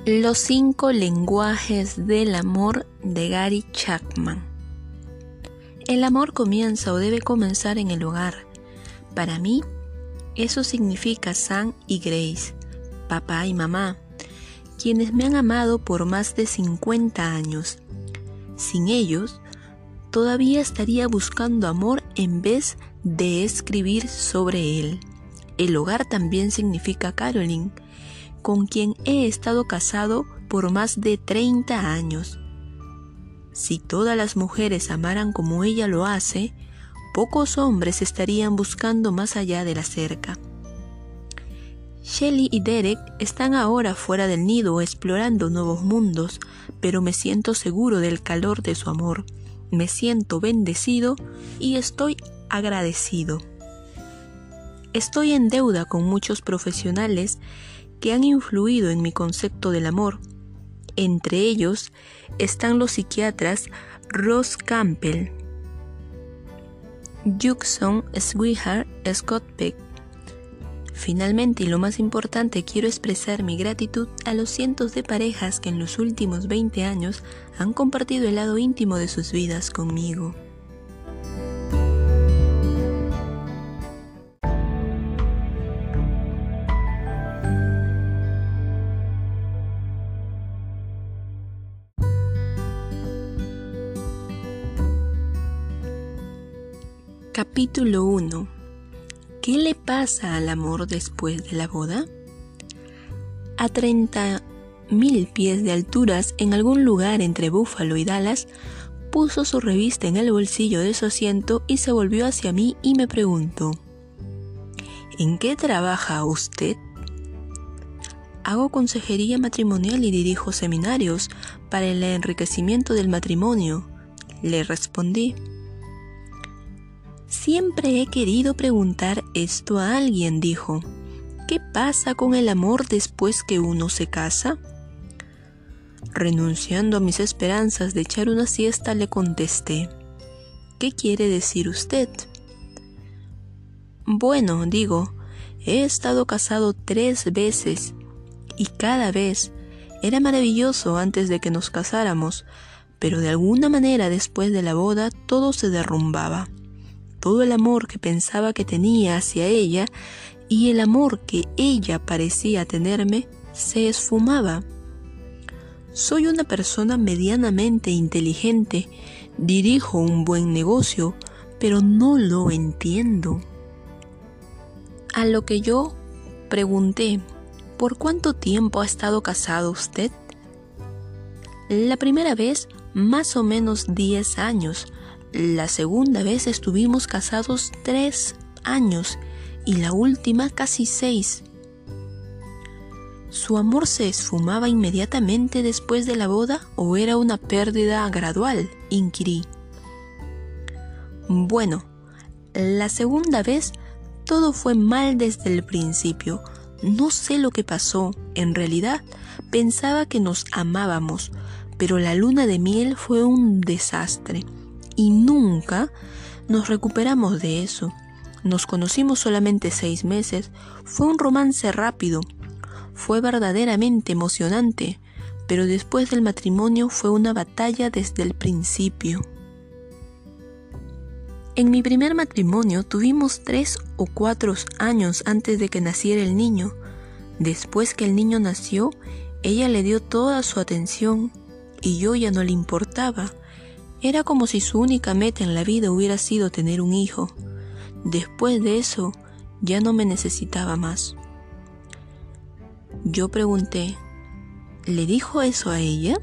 Los 5 lenguajes del amor de Gary Chapman. El amor comienza o debe comenzar en el hogar. Para mí, eso significa Sam y Grace, papá y mamá, quienes me han amado por más de 50 años. Sin ellos, todavía estaría buscando amor en vez de escribir sobre él. El hogar también significa Caroline, con quien he estado casado por más de 30 años. Si todas las mujeres amaran como ella lo hace, pocos hombres estarían buscando más allá de la cerca. Shelley y Derek están ahora fuera del nido explorando nuevos mundos, pero me siento seguro del calor de su amor. Me siento bendecido y estoy agradecido. Estoy en deuda con muchos profesionales que han influido en mi concepto del amor. Entre ellos están los psiquiatras Ross Campbell, Judson Swihart, Scott Peck. Finalmente, y lo más importante, quiero expresar mi gratitud a los cientos de parejas que en los últimos 20 años han compartido el lado íntimo de sus vidas conmigo. Capítulo 1. ¿Qué le pasa al amor después de la boda? A 30.000 pies de alturas, en algún lugar entre Buffalo y Dallas, puso su revista en el bolsillo de su asiento y se volvió hacia mí y me preguntó: ¿En qué trabaja usted? Hago consejería matrimonial y dirijo seminarios para el enriquecimiento del matrimonio, le respondí. Siempre he querido preguntar esto a alguien, dijo. ¿Qué pasa con el amor después que uno se casa? Renunciando a mis esperanzas de echar una siesta, le contesté: ¿Qué quiere decir usted? Bueno, digo, he estado casado 3 veces y cada vez era maravilloso antes de que nos casáramos, pero de alguna manera después de la boda todo se derrumbaba. Todo el amor que pensaba que tenía hacia ella y el amor que ella parecía tenerme se esfumaba. Soy una persona medianamente inteligente, dirijo un buen negocio, pero no lo entiendo. A lo que yo pregunté: ¿por cuánto tiempo ha estado casado usted? La primera vez, más o menos 10 años. La segunda vez estuvimos casados 3 años y la última casi 6. ¿Su amor se esfumaba inmediatamente después de la boda o era una pérdida gradual?, inquirí. Bueno, la segunda vez todo fue mal desde el principio. No sé lo que pasó. En realidad pensaba que nos amábamos, pero la luna de miel fue un desastre. Y nunca nos recuperamos de eso. Nos conocimos solamente 6 meses. Fue un romance rápido. Fue verdaderamente emocionante, pero después del matrimonio fue una batalla desde el principio. En mi primer matrimonio tuvimos 3 o 4 años antes de que naciera el niño. Después que el niño nació, ella le dio toda su atención y yo ya no le importaba. Era como si su única meta en la vida hubiera sido tener un hijo. Después de eso, ya no me necesitaba más. Yo pregunté: ¿le dijo eso a ella?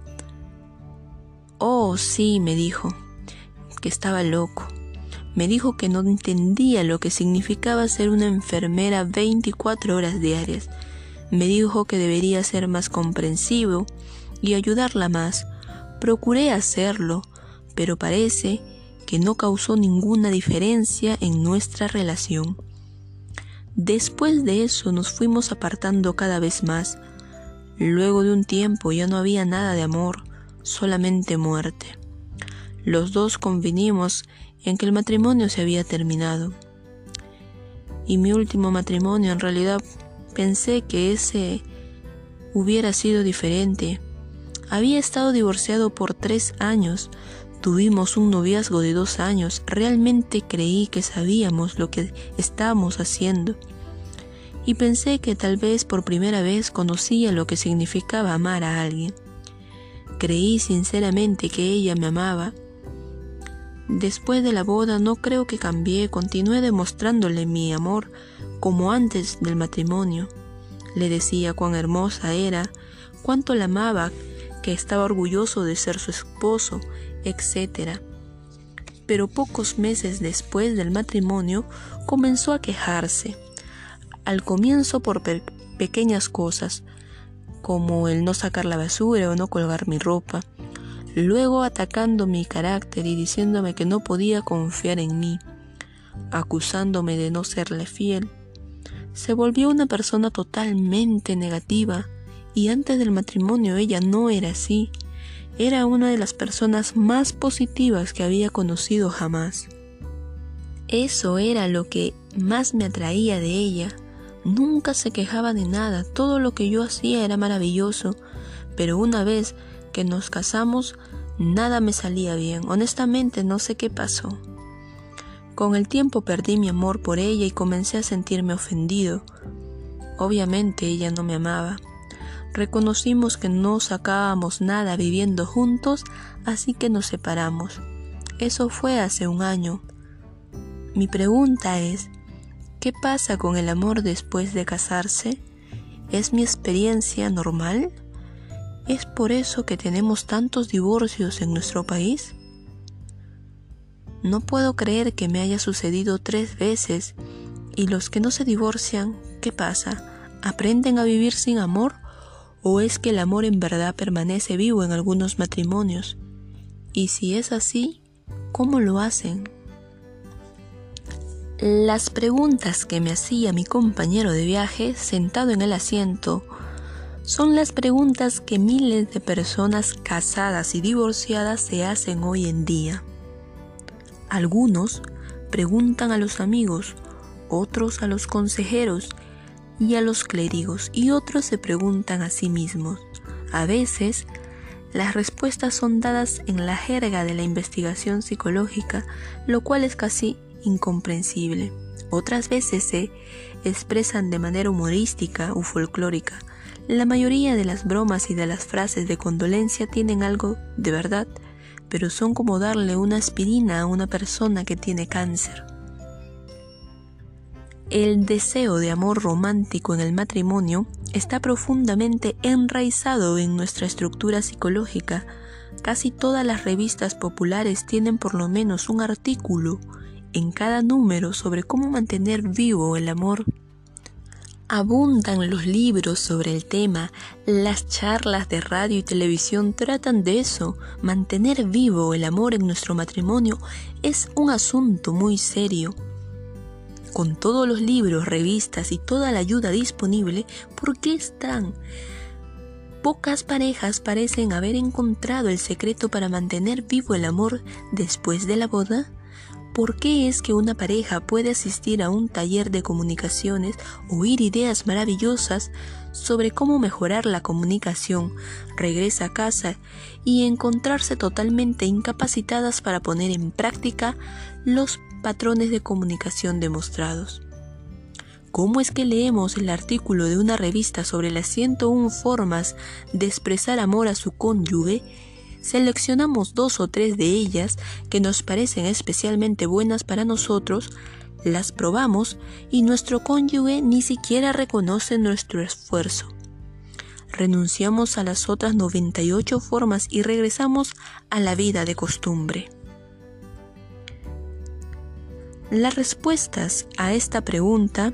Oh, sí, me dijo, que estaba loco. Me dijo que no entendía lo que significaba ser una enfermera 24 horas diarias. Me dijo que debería ser más comprensivo y ayudarla más. Procuré hacerlo, pero parece que no causó ninguna diferencia en nuestra relación. Después de eso nos fuimos apartando cada vez más. Luego de un tiempo ya no había nada de amor, solamente muerte. Los dos convinimos en que el matrimonio se había terminado. Y mi último matrimonio, en realidad, pensé que ese hubiera sido diferente. Había estado divorciado por 3 años. Tuvimos un noviazgo de 2 años. Realmente creí que sabíamos lo que estábamos haciendo. Y pensé que tal vez por primera vez conocía lo que significaba amar a alguien. Creí sinceramente que ella me amaba. Después de la boda no creo que cambié, continué demostrándole mi amor como antes del matrimonio. Le decía cuán hermosa era, cuánto la amaba, que estaba orgulloso de ser su esposo, etc. Pero pocos meses después del matrimonio comenzó a quejarse. Al comienzo por pequeñas cosas, como el no sacar la basura o no colgar mi ropa. Luego atacando mi carácter y diciéndome que no podía confiar en mí, acusándome de no serle fiel. Se volvió una persona totalmente negativa, y antes del matrimonio ella no era así. Era una de las personas más positivas que había conocido jamás. Eso era lo que más me atraía de ella. Nunca se quejaba de nada, todo lo que yo hacía era maravilloso, pero una vez que nos casamos, nada me salía bien. Honestamente no sé qué pasó. Con el tiempo perdí mi amor por ella y comencé a sentirme ofendido. Obviamente ella no me amaba. Reconocimos que no sacábamos nada viviendo juntos, así que nos separamos. Eso fue hace 1 año. Mi pregunta es, ¿qué pasa con el amor después de casarse? ¿Es mi experiencia normal? ¿Es por eso que tenemos tantos divorcios en nuestro país? No puedo creer que me haya sucedido 3 veces. ¿Y los que no se divorcian, qué pasa? ¿Aprenden a vivir sin amor? ¿O es que el amor en verdad permanece vivo en algunos matrimonios? Y si es así, ¿cómo lo hacen? Las preguntas que me hacía mi compañero de viaje sentado en el asiento son las preguntas que miles de personas casadas y divorciadas se hacen hoy en día. Algunos preguntan a los amigos, otros a los consejeros y a los clérigos, y otros se preguntan a sí mismos. A veces, las respuestas son dadas en la jerga de la investigación psicológica, lo cual es casi incomprensible. Otras veces se expresan de manera humorística o folclórica. La mayoría de las bromas y de las frases de condolencia tienen algo de verdad, pero son como darle una aspirina a una persona que tiene cáncer. El deseo de amor romántico en el matrimonio está profundamente enraizado en nuestra estructura psicológica. Casi todas las revistas populares tienen por lo menos un artículo en cada número sobre cómo mantener vivo el amor. Abundan los libros sobre el tema, las charlas de radio y televisión tratan de eso. Mantener vivo el amor en nuestro matrimonio es un asunto muy serio. Con todos los libros, revistas y toda la ayuda disponible, ¿por qué están? Pocas parejas parecen haber encontrado el secreto para mantener vivo el amor después de la boda. ¿Por qué es que una pareja puede asistir a un taller de comunicaciones, oír ideas maravillosas sobre cómo mejorar la comunicación, regresa a casa y encontrarse totalmente incapacitadas para poner en práctica los patrones de comunicación demostrados? ¿Cómo es que leemos el artículo de una revista sobre las 101 formas de expresar amor a su cónyuge? Seleccionamos 2 o 3 de ellas que nos parecen especialmente buenas para nosotros, las probamos y nuestro cónyuge ni siquiera reconoce nuestro esfuerzo. Renunciamos a las otras 98 formas y regresamos a la vida de costumbre. Las respuestas a esta pregunta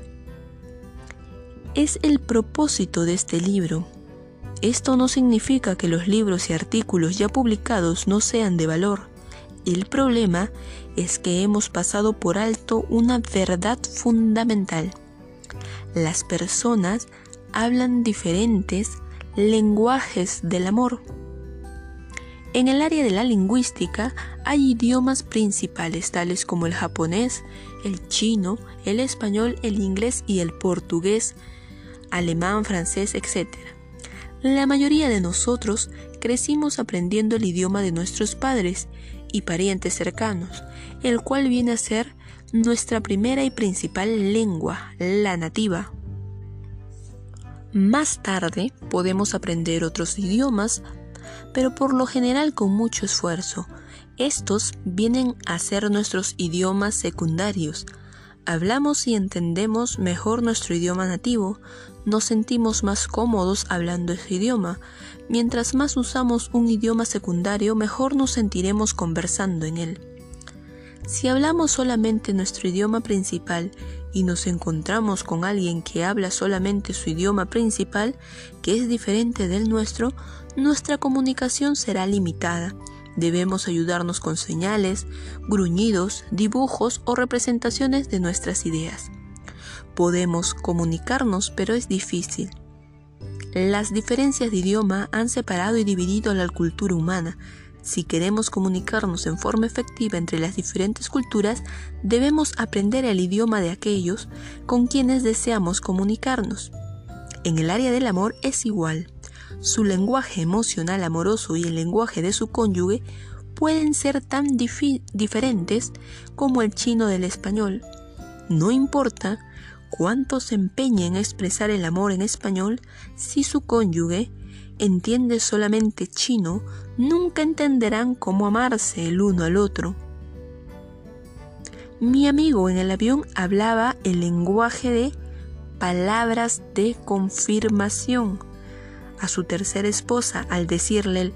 es el propósito de este libro. Esto no significa que los libros y artículos ya publicados no sean de valor. El problema es que hemos pasado por alto una verdad fundamental. Las personas hablan diferentes lenguajes del amor. En el área de la lingüística hay idiomas principales tales como el japonés, el chino, el español, el inglés y el portugués, alemán, francés, etc. La mayoría de nosotros crecimos aprendiendo el idioma de nuestros padres y parientes cercanos, el cual viene a ser nuestra primera y principal lengua, la nativa. Más tarde podemos aprender otros idiomas, pero por lo general con mucho esfuerzo. Estos vienen a ser nuestros idiomas secundarios. Hablamos y entendemos mejor nuestro idioma nativo, nos sentimos más cómodos hablando ese idioma. Mientras más usamos un idioma secundario, mejor nos sentiremos conversando en él. Si hablamos solamente nuestro idioma principal y nos encontramos con alguien que habla solamente su idioma principal, que es diferente del nuestro, nuestra comunicación será limitada. Debemos ayudarnos con señales, gruñidos, dibujos o representaciones de nuestras ideas. Podemos comunicarnos, pero es difícil. Las diferencias de idioma han separado y dividido a la cultura humana. Si queremos comunicarnos en forma efectiva entre las diferentes culturas, debemos aprender el idioma de aquellos con quienes deseamos comunicarnos. En el área del amor es igual. Su lenguaje emocional amoroso y el lenguaje de su cónyuge pueden ser tan diferentes como el chino del español. No importa cuánto se empeñe en expresar el amor en español, si su cónyuge entiende solamente chino, nunca entenderán cómo amarse el uno al otro. Mi amigo en el avión hablaba el lenguaje de palabras de confirmación. A su tercera esposa, al decirle,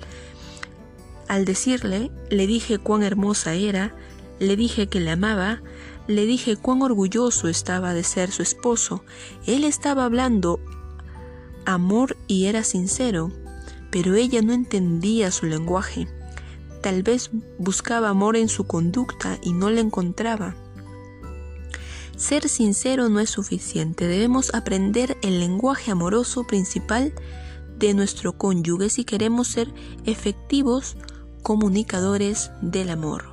le dije cuán hermosa era, le dije que la amaba, le dije cuán orgulloso estaba de ser su esposo. Él estaba hablando amor y era sincero, pero ella no entendía su lenguaje. Tal vez buscaba amor en su conducta y no la encontraba. Ser sincero no es suficiente, debemos aprender el lenguaje amoroso principal de nuestro cónyuge si queremos ser efectivos comunicadores del amor.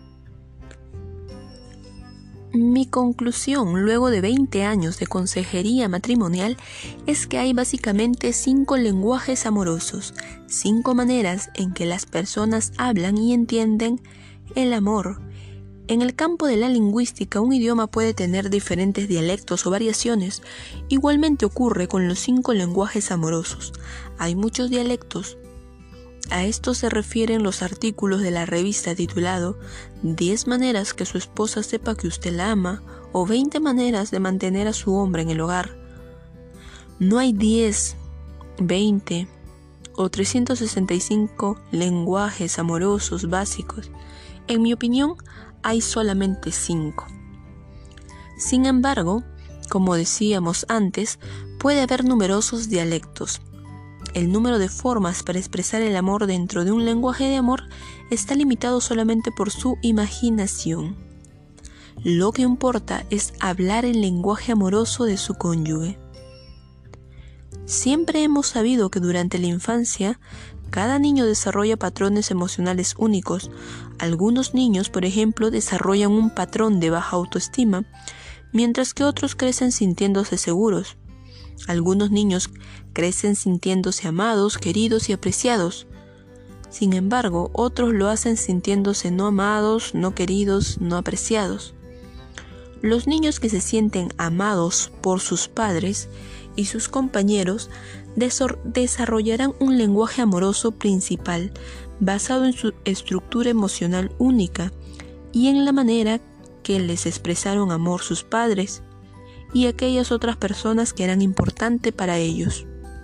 Mi conclusión, luego de 20 años de consejería matrimonial, es que hay básicamente 5 lenguajes amorosos, 5 maneras en que las personas hablan y entienden el amor. En el campo de la lingüística, un idioma puede tener diferentes dialectos o variaciones. Igualmente ocurre con los 5 lenguajes amorosos. Hay muchos dialectos. A esto se refieren los artículos de la revista titulado 10 maneras que su esposa sepa que usted la ama o 20 maneras de mantener a su hombre en el hogar. No hay 10, 20 o 365 lenguajes amorosos básicos. En mi opinión, hay solamente 5. Sin embargo, como decíamos antes, puede haber numerosos dialectos. El número de formas para expresar el amor dentro de un lenguaje de amor está limitado solamente por su imaginación. Lo que importa es hablar el lenguaje amoroso de su cónyuge. Siempre hemos sabido que durante la infancia, cada niño desarrolla patrones emocionales únicos. Algunos niños, por ejemplo, desarrollan un patrón de baja autoestima, mientras que otros crecen sintiéndose seguros. Algunos niños crecen sintiéndose amados, queridos y apreciados. Sin embargo, otros lo hacen sintiéndose no amados, no queridos, no apreciados. Los niños que se sienten amados por sus padres y sus compañeros desarrollarán un lenguaje amoroso principal basado en su estructura emocional única y en la manera que les expresaron amor sus padres y aquellas otras personas que eran importantes para ellos.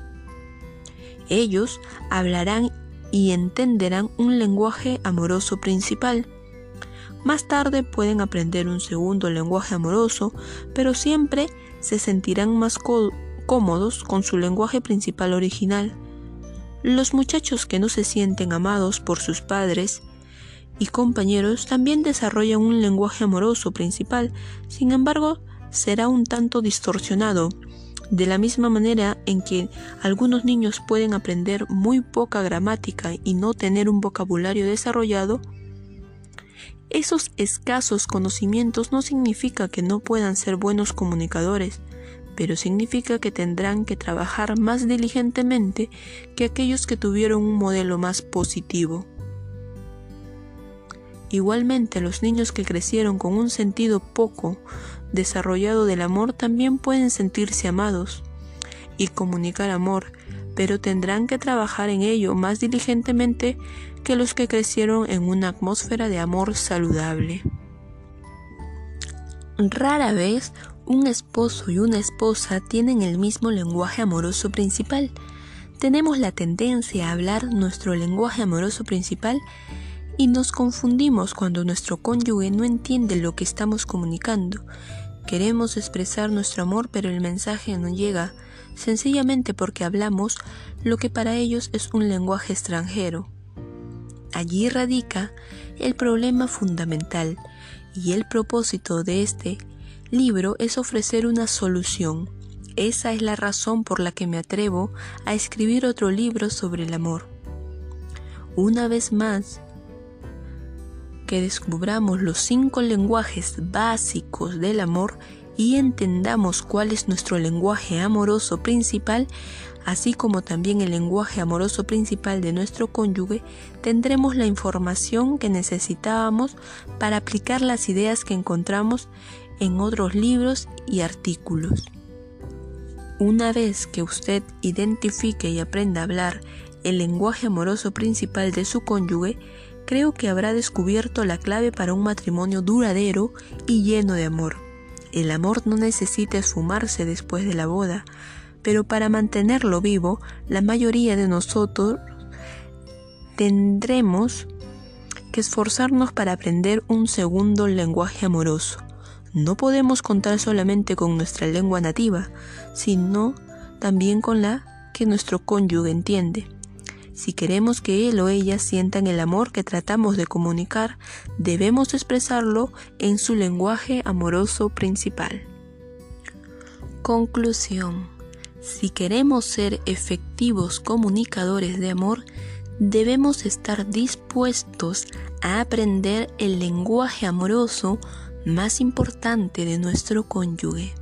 Ellos hablarán y entenderán un lenguaje amoroso principal. Más tarde pueden aprender un segundo lenguaje amoroso, pero siempre se sentirán más cómodos con su lenguaje principal original. Los muchachos que no se sienten amados por sus padres y compañeros también desarrollan un lenguaje amoroso principal, sin embargo, será un tanto distorsionado. De la misma manera en que algunos niños pueden aprender muy poca gramática y no tener un vocabulario desarrollado, esos escasos conocimientos no significa que no puedan ser buenos comunicadores. pero significa que tendrán que trabajar más diligentemente que aquellos que tuvieron un modelo más positivo. Igualmente, los niños que crecieron con un sentido poco desarrollado del amor también pueden sentirse amados y comunicar amor, pero tendrán que trabajar en ello más diligentemente que los que crecieron en una atmósfera de amor saludable. Rara vez un esposo y una esposa tienen el mismo lenguaje amoroso principal. Tenemos la tendencia a hablar nuestro lenguaje amoroso principal y nos confundimos cuando nuestro cónyuge no entiende lo que estamos comunicando. Queremos expresar nuestro amor, pero el mensaje no llega, sencillamente porque hablamos lo que para ellos es un lenguaje extranjero. Allí radica el problema fundamental, y el propósito de este libro es ofrecer una solución. Esa es la razón por la que me atrevo a escribir otro libro sobre el amor. Una vez más, que descubramos los 5 lenguajes básicos del amor y entendamos cuál es nuestro lenguaje amoroso principal, así como también el lenguaje amoroso principal de nuestro cónyuge, tendremos la información que necesitábamos para aplicar las ideas que encontramos en otros libros y artículos. Una vez que usted identifique y aprenda a hablar el lenguaje amoroso principal de su cónyuge, creo que habrá descubierto la clave para un matrimonio duradero y lleno de amor. El amor no necesita esfumarse después de la boda, pero para mantenerlo vivo, la mayoría de nosotros tendremos que esforzarnos para aprender un segundo lenguaje amoroso. No podemos contar solamente con nuestra lengua nativa, sino también con la que nuestro cónyuge entiende. Si queremos que él o ella sientan el amor que tratamos de comunicar, debemos expresarlo en su lenguaje amoroso principal. Conclusión. Si queremos ser efectivos comunicadores de amor, debemos estar dispuestos a aprender el lenguaje amoroso más importante de nuestro cónyuge.